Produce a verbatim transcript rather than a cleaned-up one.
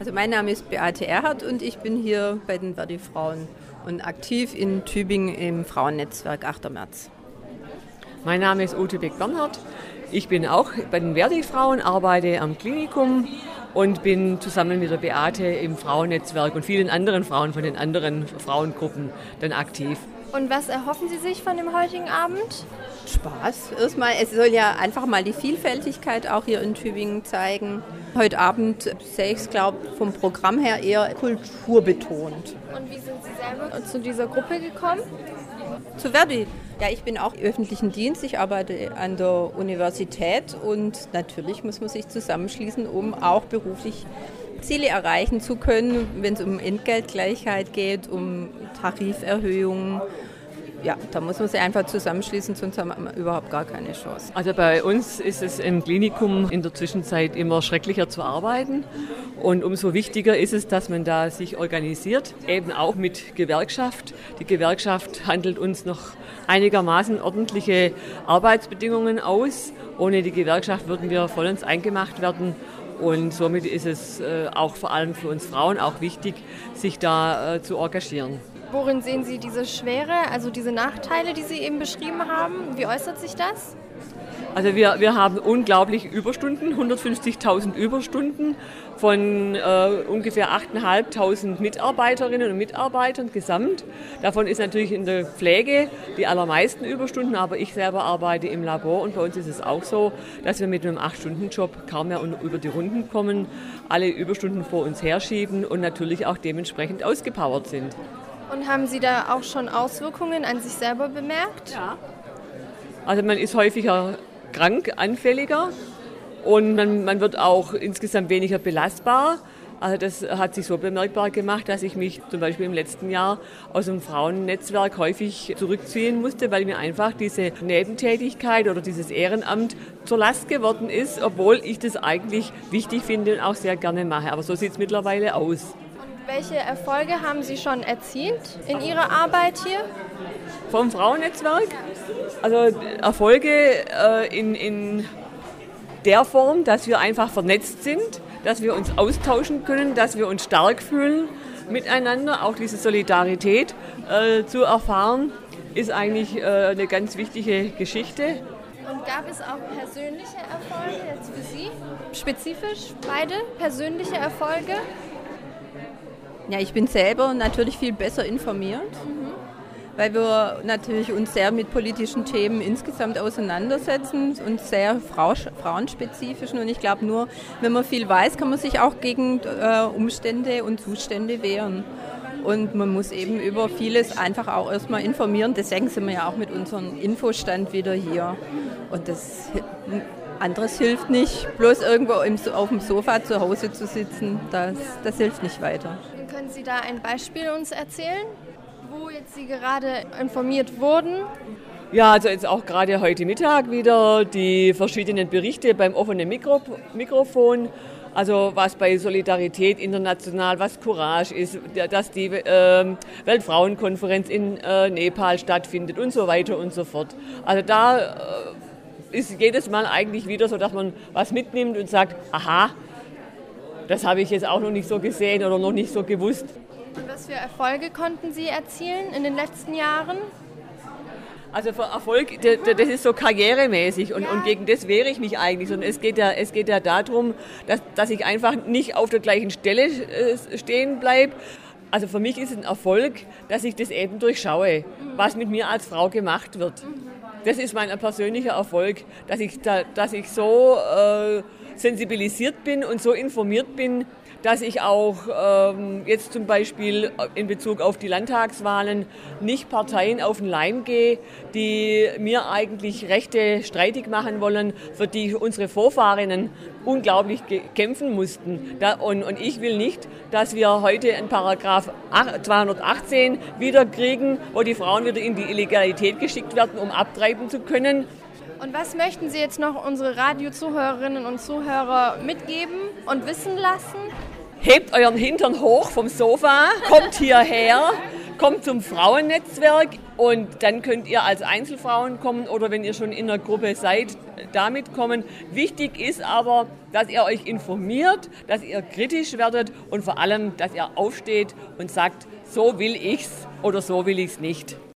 Also mein Name ist Beate Erhardt und ich bin hier bei den Verdi-Frauen und aktiv in Tübingen im Frauennetzwerk achter März. Mein Name ist Ute Beck-Bernhardt. Ich bin auch bei den Verdi-Frauen, arbeite am Klinikum und bin zusammen mit der Beate im Frauennetzwerk und vielen anderen Frauen von den anderen Frauengruppen dann aktiv. Und was erhoffen Sie sich von dem heutigen Abend? Spaß. Erstmal, es soll ja einfach mal die Vielfältigkeit auch hier in Tübingen zeigen. Heute Abend sehe ich es, glaube ich, vom Programm her eher kulturbetont. Und wie sind Sie selber zu dieser Gruppe gekommen? Zu Verdi. Ja, ich bin auch im öffentlichen Dienst, ich arbeite an der Universität und natürlich muss man sich zusammenschließen, um auch beruflich Ziele erreichen zu können, wenn es um Entgeltgleichheit geht, um Tariferhöhungen. Ja, da muss man sich einfach zusammenschließen, sonst haben wir überhaupt gar keine Chance. Also bei uns ist es im Klinikum in der Zwischenzeit immer schrecklicher zu arbeiten. Und umso wichtiger ist es, dass man da sich organisiert, eben auch mit Gewerkschaft. Die Gewerkschaft handelt uns noch einigermaßen ordentliche Arbeitsbedingungen aus. Ohne die Gewerkschaft würden wir vollends eingemacht werden. Und somit ist es auch vor allem für uns Frauen auch wichtig, sich da zu engagieren. Worin sehen Sie diese Schwere, also diese Nachteile, die Sie eben beschrieben haben? Wie äußert sich das? Also wir, wir haben unglaublich Überstunden, hundertfünfzigtausend Überstunden von äh, ungefähr achttausendfünfhundert Mitarbeiterinnen und Mitarbeitern gesamt. Davon ist natürlich in der Pflege die allermeisten Überstunden, aber ich selber arbeite im Labor und bei uns ist es auch so, dass wir mit einem acht-Stunden-Job kaum mehr über die Runden kommen, alle Überstunden vor uns herschieben und natürlich auch dementsprechend ausgepowert sind. Und haben Sie da auch schon Auswirkungen an sich selber bemerkt? Ja. Also man ist häufiger krank, anfälliger und man, man wird auch insgesamt weniger belastbar. Also das hat sich so bemerkbar gemacht, dass ich mich zum Beispiel im letzten Jahr aus dem Frauennetzwerk häufig zurückziehen musste, weil mir einfach diese Nebentätigkeit oder dieses Ehrenamt zur Last geworden ist, obwohl ich das eigentlich wichtig finde und auch sehr gerne mache. Aber so sieht es mittlerweile aus. Welche Erfolge haben Sie schon erzielt in Ihrer Arbeit hier? Vom Frauennetzwerk? Also Erfolge äh, in, in der Form, dass wir einfach vernetzt sind, dass wir uns austauschen können, dass wir uns stark fühlen miteinander. Auch diese Solidarität äh, zu erfahren, ist eigentlich äh, eine ganz wichtige Geschichte. Und gab es auch persönliche Erfolge jetzt für Sie? Spezifisch beide persönliche Erfolge? Ja, ich bin selber natürlich viel besser informiert, mhm. weil wir natürlich uns sehr mit politischen Themen insgesamt auseinandersetzen und sehr frauenspezifisch. Und ich glaube, nur wenn man viel weiß, kann man sich auch gegen äh, Umstände und Zustände wehren. Und man muss eben über vieles einfach auch erstmal informieren. Deswegen sind wir ja auch mit unserem Infostand wieder hier. Und das anderes hilft nicht, bloß irgendwo im, auf dem Sofa zu Hause zu sitzen, das, das hilft nicht weiter. Können Sie da ein Beispiel uns erzählen, wo jetzt Sie gerade informiert wurden? Ja, also jetzt auch gerade heute Mittag wieder die verschiedenen Berichte beim offenen Mikro- Mikrofon. Also was bei Solidarität international, was Courage ist, dass die äh, Weltfrauenkonferenz in äh, Nepal stattfindet und so weiter und so fort. Also da äh, ist jedes Mal eigentlich wieder so, dass man was mitnimmt und sagt, aha, das habe ich jetzt auch noch nicht so gesehen oder noch nicht so gewusst. Und was für Erfolge konnten Sie erzielen in den letzten Jahren? Also für Erfolg, das ist so karrieremäßig und, ja. und gegen das wehre ich mich eigentlich. Und es geht ja, es geht ja darum, dass, dass ich einfach nicht auf der gleichen Stelle stehen bleibe. Also für mich ist es ein Erfolg, dass ich das eben durchschaue, was mit mir als Frau gemacht wird. Das ist mein persönlicher Erfolg, dass ich, da, dass ich so äh, sensibilisiert bin und so informiert bin, dass ich auch ähm, jetzt zum Beispiel in Bezug auf die Landtagswahlen nicht Parteien auf den Leim gehe, die mir eigentlich Rechte streitig machen wollen, für die unsere Vorfahrinnen unglaublich kämpfen mussten. Da, und, und ich will nicht, dass wir heute einen Paragraph zweihundertachtzehn wieder kriegen, wo die Frauen wieder in die Illegalität geschickt werden, um abtreiben zu können. Und was möchten Sie jetzt noch unsere Radiozuhörerinnen und Zuhörer mitgeben und wissen lassen? Hebt euren Hintern hoch vom Sofa, kommt hierher, kommt zum Frauennetzwerk. Und dann könnt ihr als Einzelfrauen kommen oder wenn ihr schon in einer Gruppe seid, damit kommen. Wichtig ist aber, dass ihr euch informiert, dass ihr kritisch werdet und vor allem, dass ihr aufsteht und sagt, so will ich's oder so will ich's nicht.